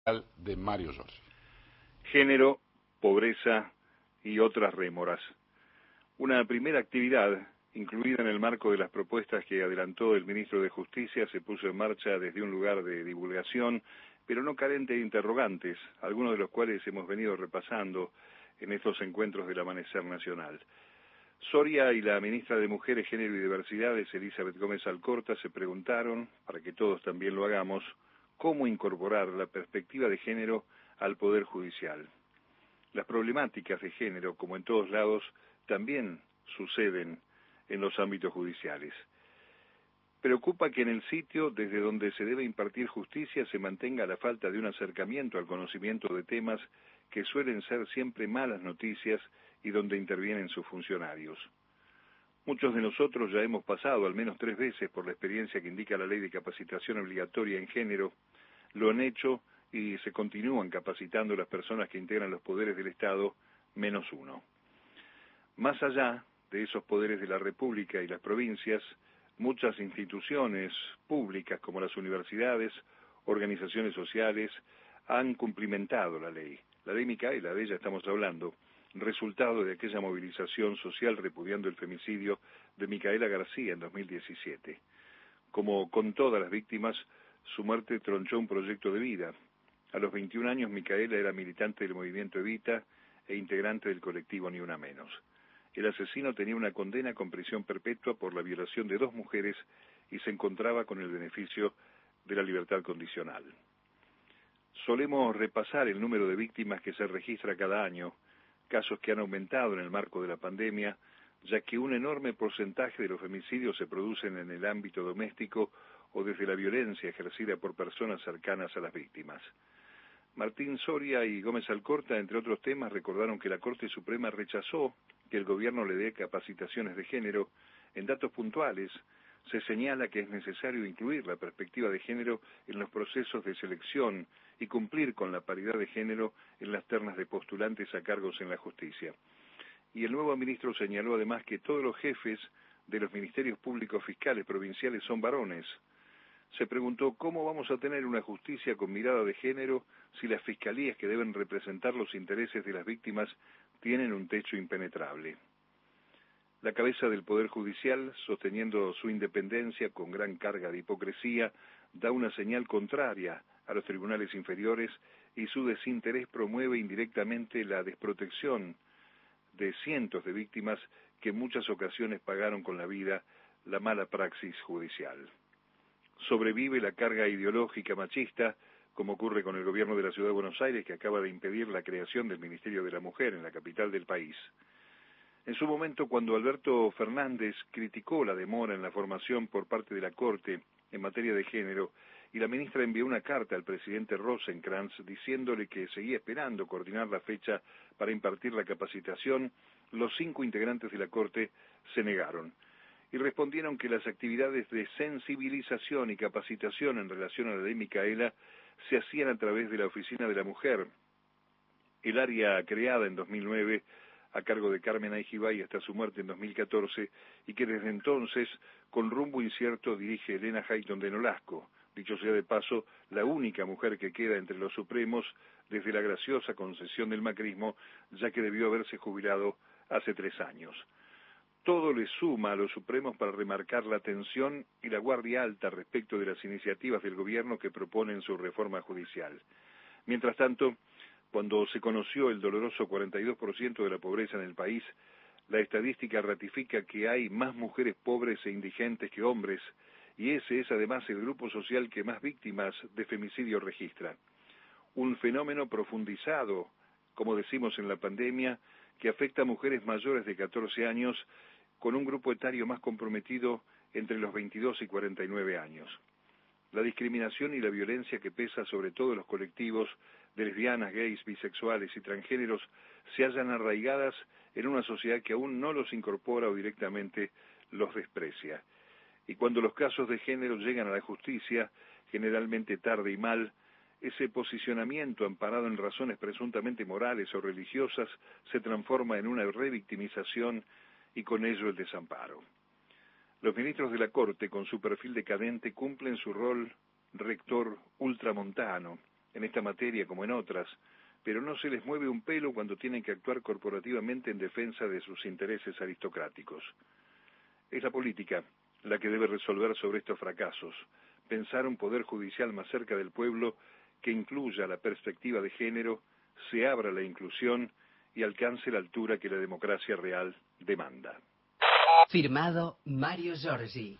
de Mario Giorgi. Género, pobreza y otras rémoras. Una primera actividad, incluida en el marco de las propuestas que adelantó el ministro de Justicia, se puso en marcha desde un lugar de divulgación, pero no carente de interrogantes, algunos de los cuales hemos venido repasando en estos encuentros del Amanecer Nacional. Soria y la ministra de Mujeres, Género y Diversidades, Elizabeth Gómez Alcorta, se preguntaron, para que todos también lo hagamos, cómo incorporar la perspectiva de género al Poder Judicial. Las problemáticas de género, como en todos lados, también suceden en los ámbitos judiciales. Preocupa que en el sitio desde donde se debe impartir justicia se mantenga la falta de un acercamiento al conocimiento de temas que suelen ser siempre malas noticias y donde intervienen sus funcionarios. Muchos de nosotros ya hemos pasado al menos 3 veces por la experiencia que indica la Ley de Capacitación Obligatoria en Género, lo han hecho y se continúan capacitando las personas que integran los poderes del Estado, menos uno. Más allá de esos poderes de la República y las provincias, muchas instituciones públicas como las universidades, organizaciones sociales, han cumplimentado la ley. La ley Micaela, de ella estamos hablando, resultado de aquella movilización social repudiando el femicidio de Micaela García en 2017. Como con todas las víctimas, su muerte tronchó un proyecto de vida. A los 21 años, Micaela era militante del movimiento Evita e integrante del colectivo Ni Una Menos. El asesino tenía una condena con prisión perpetua por la violación de 2 mujeres y se encontraba con el beneficio de la libertad condicional. Solemos repasar el número de víctimas que se registra cada año, casos que han aumentado en el marco de la pandemia, ya que un enorme porcentaje de los femicidios se producen en el ámbito doméstico o desde la violencia ejercida por personas cercanas a las víctimas. Martín Soria y Gómez Alcorta, entre otros temas, recordaron que la Corte Suprema rechazó que el gobierno le dé capacitaciones de género. En datos puntuales se señala que es necesario incluir la perspectiva de género en los procesos de selección y cumplir con la paridad de género en las ternas de postulantes a cargos en la justicia. Y el nuevo ministro señaló además que todos los jefes de los ministerios públicos fiscales provinciales son varones. Se preguntó cómo vamos a tener una justicia con mirada de género si las fiscalías que deben representar los intereses de las víctimas tienen un techo impenetrable. La cabeza del Poder Judicial, sosteniendo su independencia con gran carga de hipocresía, da una señal contraria a los tribunales inferiores y su desinterés promueve indirectamente la desprotección de cientos de víctimas que en muchas ocasiones pagaron con la vida la mala praxis judicial. Sobrevive la carga ideológica machista, como ocurre con el gobierno de la Ciudad de Buenos Aires, que acaba de impedir la creación del Ministerio de la Mujer en la capital del país. En su momento, cuando Alberto Fernández criticó la demora en la formación por parte de la Corte en materia de género, y la ministra envió una carta al presidente Rosenkrantz diciéndole que seguía esperando coordinar la fecha para impartir la capacitación, los 5 integrantes de la Corte se negaron y respondieron que las actividades de sensibilización y capacitación en relación a la ley Micaela se hacían a través de la Oficina de la Mujer, el área creada en 2009 a cargo de Carmen Aijibay hasta su muerte en 2014, y que desde entonces, con rumbo incierto, dirige Elena Hayton de Nolasco, dicho sea de paso, la única mujer que queda entre los supremos desde la graciosa concesión del macrismo, ya que debió haberse jubilado hace 3 años. Todo le suma a los supremos para remarcar la tensión y la guardia alta respecto de las iniciativas del gobierno que proponen su reforma judicial. Mientras tanto, cuando se conoció el doloroso 42% de la pobreza en el país, la estadística ratifica que hay más mujeres pobres e indigentes que hombres, y ese es además el grupo social que más víctimas de femicidio registra. Un fenómeno profundizado, como decimos en la pandemia, que afecta a mujeres mayores de 14 años, con un grupo etario más comprometido entre los 22 y 49 años. La discriminación y la violencia que pesa sobre todo en los colectivos de lesbianas, gays, bisexuales y transgéneros se hallan arraigadas en una sociedad que aún no los incorpora o directamente los desprecia. Y cuando los casos de género llegan a la justicia, generalmente tarde y mal, ese posicionamiento amparado en razones presuntamente morales o religiosas se transforma en una revictimización y con ello el desamparo. Los ministros de la Corte, con su perfil decadente, cumplen su rol rector ultramontano, en esta materia como en otras, pero no se les mueve un pelo cuando tienen que actuar corporativamente en defensa de sus intereses aristocráticos. Es la política la que debe resolver sobre estos fracasos, pensar un poder judicial más cerca del pueblo que incluya la perspectiva de género, se abra la inclusión y alcance la altura que la democracia real demanda. Firmado Mario Giorgi.